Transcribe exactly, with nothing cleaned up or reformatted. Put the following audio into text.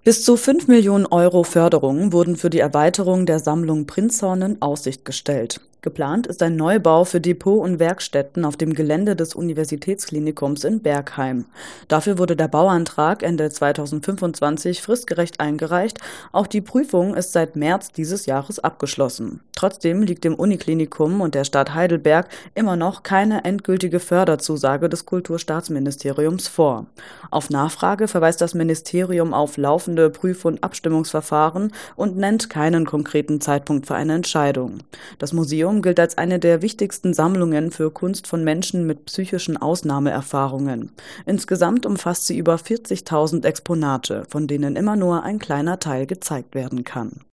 Bis zu fünf Millionen Euro Förderung wurden für die Erweiterung der Sammlung Prinzhorn in Aussicht gestellt. Geplant ist ein Neubau für Depot und Werkstätten auf dem Gelände des Universitätsklinikums in Bergheim. Dafür wurde der Bauantrag Ende zweitausendfünfundzwanzig fristgerecht eingereicht. Auch die Prüfung ist seit März dieses Jahres abgeschlossen. Trotzdem liegt dem Uniklinikum und der Stadt Heidelberg immer noch keine endgültige Förderzusage des Kulturstaatsministeriums vor. Auf Nachfrage verweist das Ministerium auf laufende Prüf- und Abstimmungsverfahren und nennt keinen konkreten Zeitpunkt für eine Entscheidung. Das Museum gilt als eine der wichtigsten Sammlungen für Kunst von Menschen mit psychischen Ausnahmeerfahrungen. Insgesamt umfasst sie über vierzigtausend Exponate, von denen immer nur ein kleiner Teil gezeigt werden kann.